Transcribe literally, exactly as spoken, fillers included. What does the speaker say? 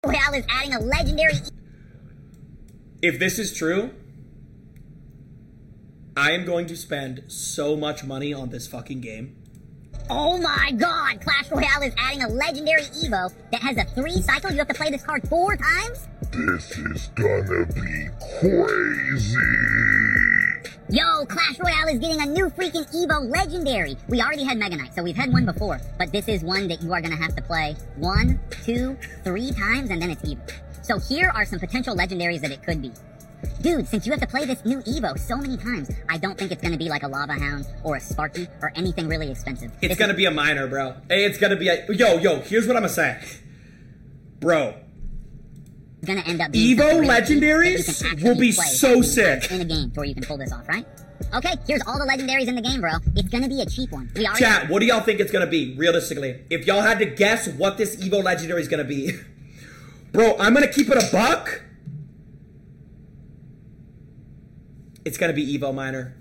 Royale is adding a legendary... If this is true, I am going to spend so much money on this fucking game. Oh my god! Clash Royale is adding a legendary Evo that has a three cycle. You have to play this card four times? This is gonna be crazy! Yo, Clash Royale is getting a new freaking Evo legendary. We already had Mega Knight, so we've had one before. But this is one that you are gonna have to play one, two, three times, and then it's Evo. So here are some potential legendaries that it could be. Dude, since you have to play this new Evo so many times, I don't think it's gonna be like a Lava Hound or a Sparky or anything really expensive. It's This gonna is- be a minor, bro. Hey, it's gonna be a... Yo, yo, here's what I'm gonna say. Bro, gonna end up being Evo something really cheap that you legendaries can actually will be play so sick. in a game where you can pull this off, right? Okay, here's all the legendaries in the game, bro. It's gonna be a cheap one. We already Chat, what do y'all think it's gonna be, realistically? If y'all had to guess what this Evo legendary is gonna be. Bro, I'm gonna keep it a buck. It's gonna be Evo minor.